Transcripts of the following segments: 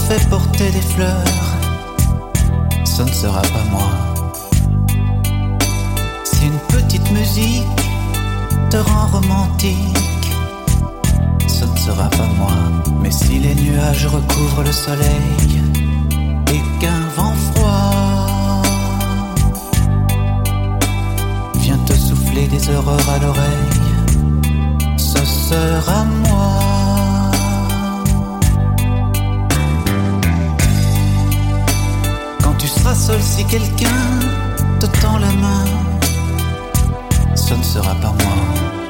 fait porter des fleurs, ce ne sera pas moi. Si une petite musique te rend romantique, ce ne sera pas moi. Mais si les nuages recouvrent le soleil et qu'un vent froid vient te souffler des horreurs à l'oreille, ce sera moi. Quand tu seras seul, si quelqu'un te tend la main, ce ne sera pas moi.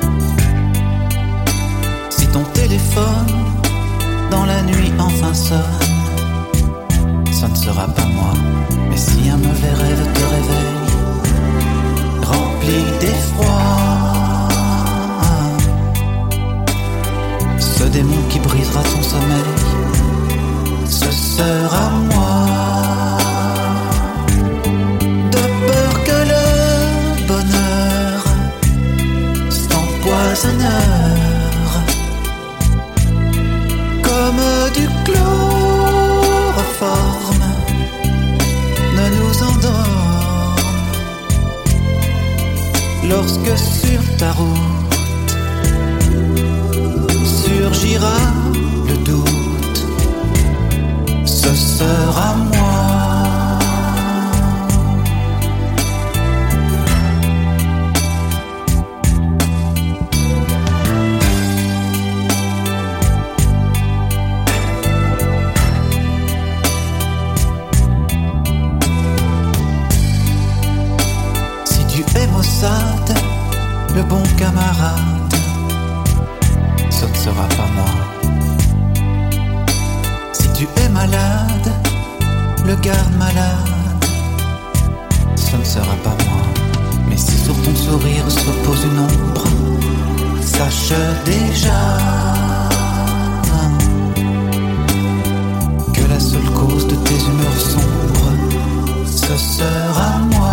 Si ton téléphone dans la nuit enfin sonne, ce ne sera pas moi. Mais si un mauvais rêve te réveille, rempli d'effroi, ce démon qui brisera ton sommeil, ce sera moi. De peur que le bonheur s'empoisonneur comme du chloroforme ne nous endorme, lorsque sur ta route surgira le doute, ce sera moi. Si tu es Mossad, le bon camarade, ce ne sera pas moi. Si tu es malade, le garde malade, ce ne sera pas moi. Mais si sur ton sourire se pose une ombre, sache déjà que la seule cause de tes humeurs sombres, ce sera moi.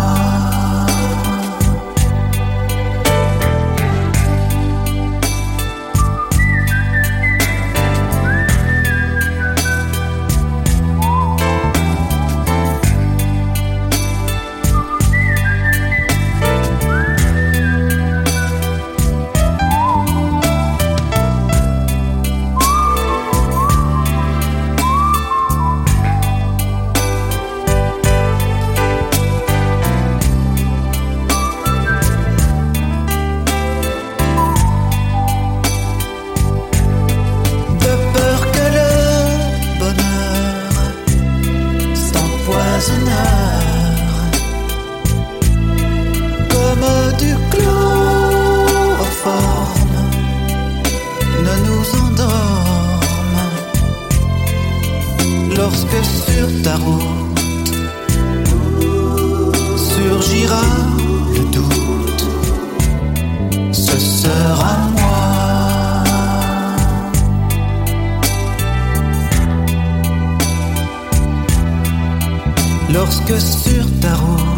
Comme du chloroforme ne nous endorme, lorsque sur ta route surgira le doute, ce sera moi. Lorsque sur ta route